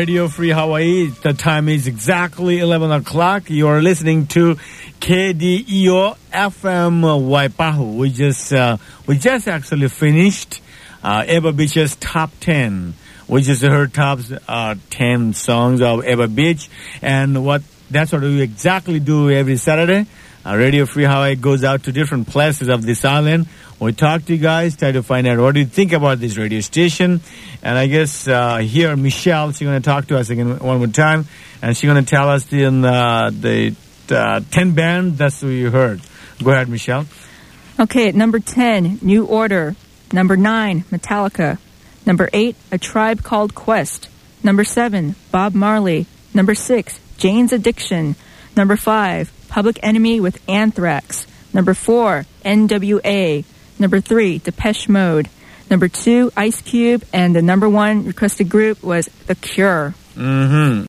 Radio Free Hawaii. The time is exactly 11 o'clock. You are listening to KDEO FM Waipahu. We just actually finished Eva Beach's top 10. We just heard top 10 songs of Eva Beach, and that's what we exactly do every Saturday. Radio Free Hawaii goes out to different places of this island. We talk to you guys, try to find out what do you think about this radio station. And I guess here, Michelle, she's going to talk to us again one more time. And she's going to tell us the 10 band that's what you heard. Go ahead, Michelle. Okay, at number 10, New Order. Number 9, Metallica. Number 8, A Tribe Called Quest. Number 7, Bob Marley. Number 6, Jane's Addiction. Number 5, Public Enemy with Anthrax. Number 4, NWA. Number 3, Depeche Mode. Number 2, Ice Cube. And the number 1 requested group was The Cure. Mm-hmm.